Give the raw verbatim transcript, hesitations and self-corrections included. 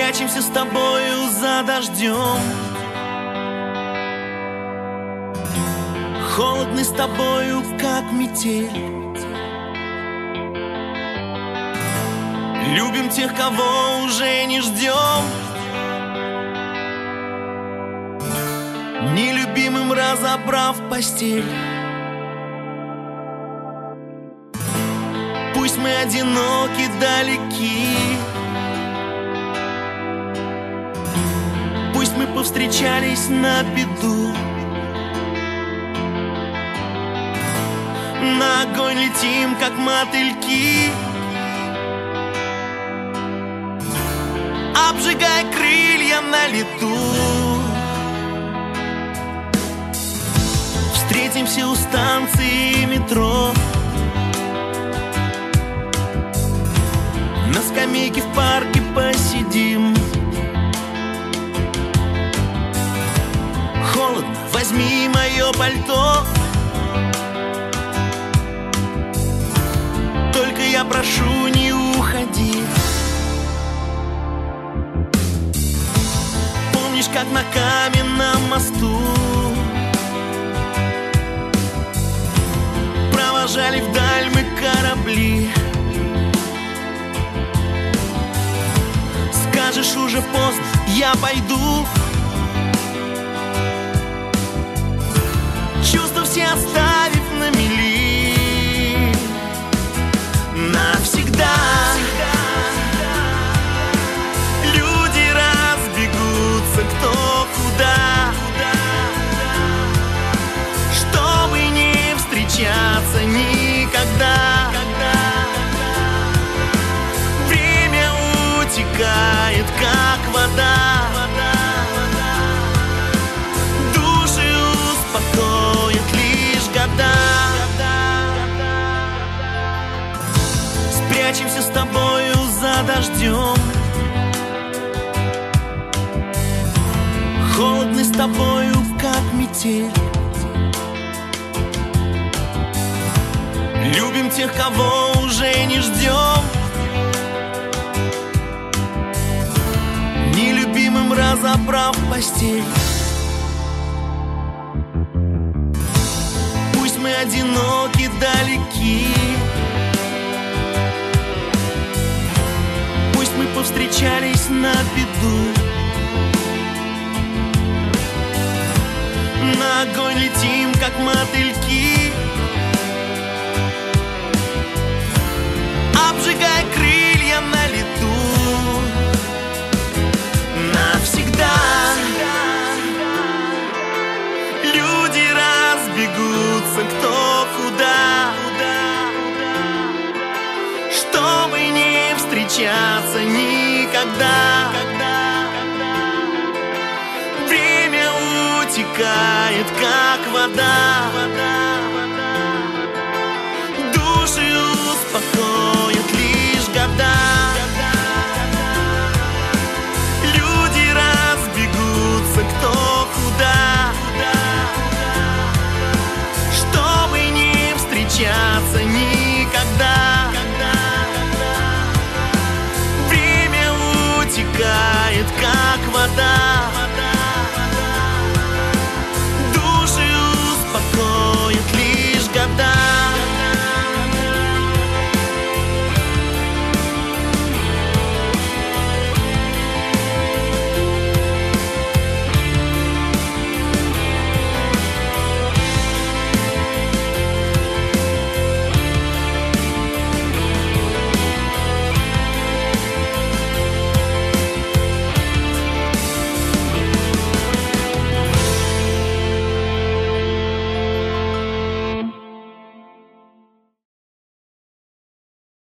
Спрячемся с тобою за дождем. Холодный с тобою, как метель. Любим тех, кого уже не ждем. Нелюбимым разобрав постель. Пусть мы одиноки, далеки. Пусть мы повстречались на беду. На огонь летим, как мотыльки, обжигая крылья на лету. Встретимся у станции метро. На скамейке в парке посидим. Холодно, возьми мое пальто. Только я прошу, не уходи. Помнишь, как на каменном мосту провожали вдаль мы корабли? Скажешь, уже поздно, я пойду. Чувства все оставив на мели. Навсегда. Люди разбегутся кто куда, чтобы не встречаться никогда. Время утекает, как вода. Души успокоят лишь года. Спрячемся с тобою за дождем. Холодный с тобою, как метель. Любим тех, кого уже не ждем. Нелюбимым разобрав постель. Пусть мы одиноки, далеки. Пусть мы повстречались на беду. На огонь летим, как мотыльки, обжигая крылья на лету. Навсегда. Люди разбегутся кто куда, чтобы не встречаться никогда. Время утекает, как вода.